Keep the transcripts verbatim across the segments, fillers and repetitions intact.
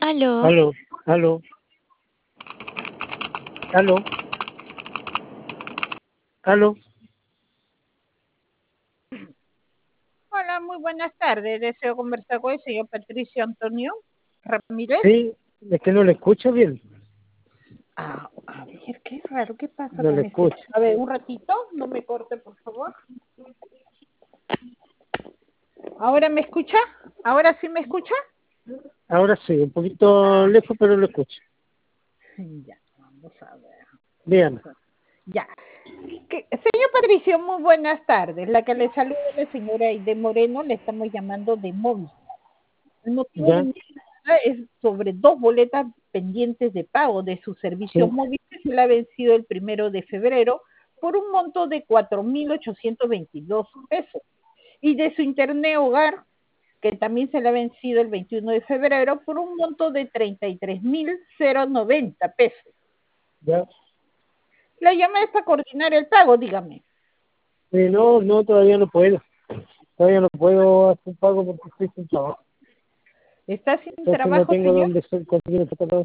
Aló. Aló, aló, aló, aló. Hola, muy buenas tardes. Deseo conversar con el señor Patricio Antonio Ramírez. Sí, es que no le escucho bien. Ah, a ver, qué raro, ¿qué pasa No con le este? escucho. A ver, un ratito, no me corte, por favor. ¿Ahora me escucha? ¿Ahora sí me escucha? Ahora sí, un poquito lejos, pero lo escucho. Ya, vamos a ver. Bien. Ya. ¿Qué? Señor Patricio, muy buenas tardes. La que le saluda es la señora Aide Moreno, le estamos llamando de móvil. El motivo ¿Ya? de mi llamada es sobre dos boletas pendientes de pago de su servicio Sí. móvil que se le ha vencido el primero de febrero por un monto de cuatro mil ochocientos veintidós pesos. Y de su internet hogar, que también se le ha vencido el veintiuno de febrero por un monto de treinta y tres mil noventa pesos. ¿Ya? La llamada es para coordinar el pago, dígame. Eh, no, no, todavía no puedo. Todavía no puedo hacer pago porque estoy sin trabajo. ¿Está sin Entonces no trabajo, tengo señor? dónde ser conseguir ese trabajo.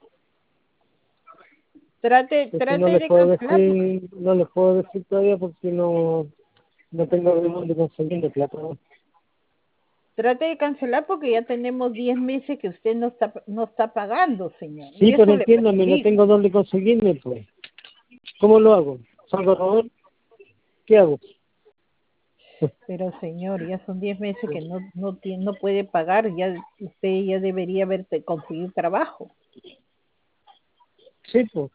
Trate, Entonces no trate les de puedo cancelar. decir, no les puedo decir todavía porque no, no tengo de dónde conseguir el plata. Trate de cancelar porque ya tenemos diez meses que usted no está, no está pagando, señor. Sí, Y eso pero le entiéndame, no perjudica. tengo dónde conseguirme, pues. ¿Cómo lo hago? ¿Salgo a robar? ¿Qué hago? Pero, señor, ya son diez meses que no, no, tiene, no puede pagar. Ya usted ya debería haber conseguido trabajo. Sí, pues.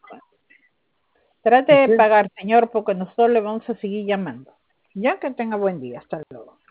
Trate ¿Y de qué? pagar, señor, porque nosotros le vamos a seguir llamando. Ya que tenga buen día. Hasta luego.